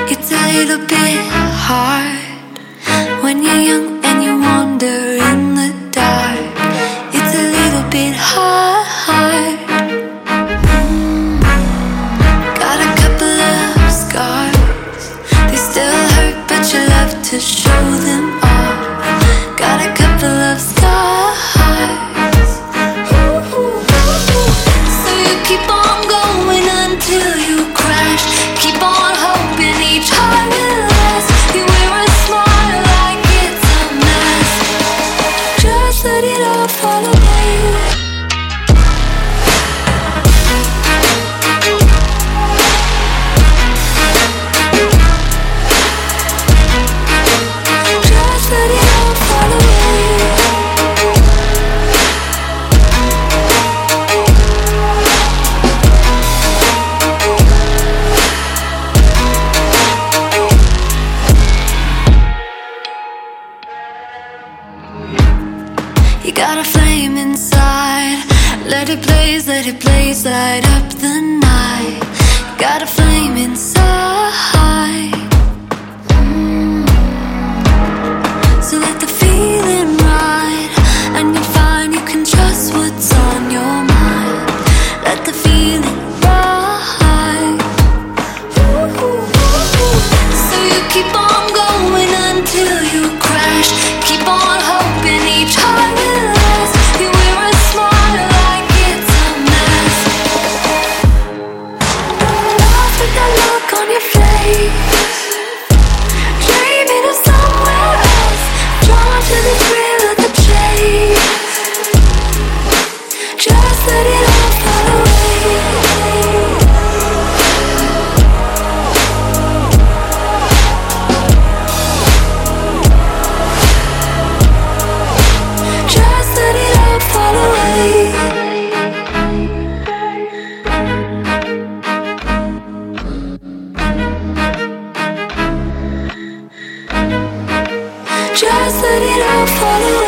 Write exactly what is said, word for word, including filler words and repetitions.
It's a little bit hard when you're young and you wander in the dark. It's a little bit hard. Mm. Got a couple of scars, they still hurt, but you love to show them off. Got a couple of scars. Ooh. So you keep on going until you crash. Keep on hoping each heart will last. You wear a smile like it's a mask. Just let it all fall away. Just let it all fall away. You got a flame inside. Let it blaze, let it blaze, light up the night. You got a flame inside. Mm. So let the feeling ride, and you'll find you can trust what's on your mind. Let the feeling ride. Ooh. So you keep on going until you crash. Keep on hoping each heart will last. You wear a smile like it's a mask. Lost with that look on your face, dreaming of somewhere else. Drawn to the thrill of the chase. Just let it all fall away. Just let it all fall away. Just let it all fall away.